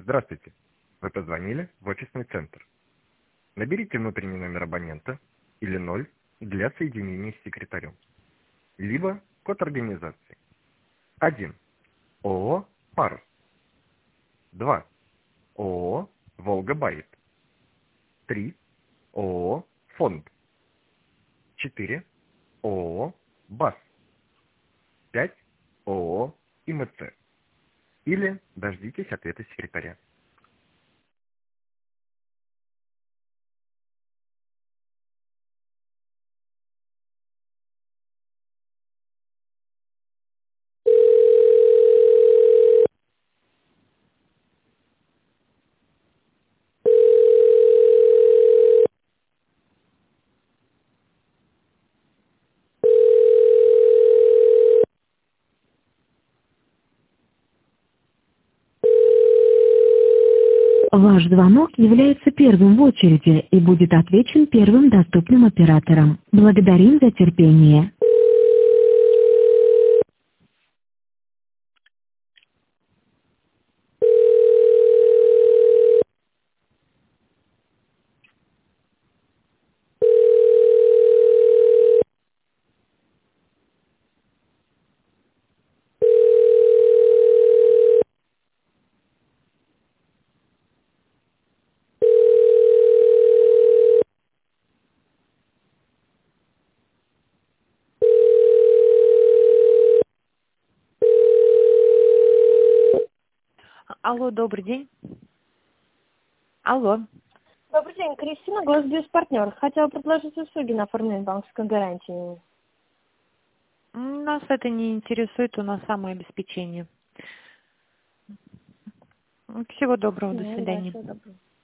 Здравствуйте. Вы позвонили в офисный центр. Наберите внутренний номер абонента или 0 для соединения с секретарем. Либо код организации. 1. ООО «Парус». 2. ООО «Волга-Байт». 3. ООО «Фонд». 4. ООО «БАС». 5. ООО «ИМЦ». Или дождитесь ответа секретаря. Ваш звонок является первым в очереди и будет отвечен первым доступным оператором. Благодарим за терпение. Алло, добрый день. Алло. Добрый день, Кристина, Госбиз партнер. Хотела предложить услуги на оформление банковской гарантии. Нас это не интересует, у нас самообеспечение. Всего доброго, до Да, свидания. всего доброго.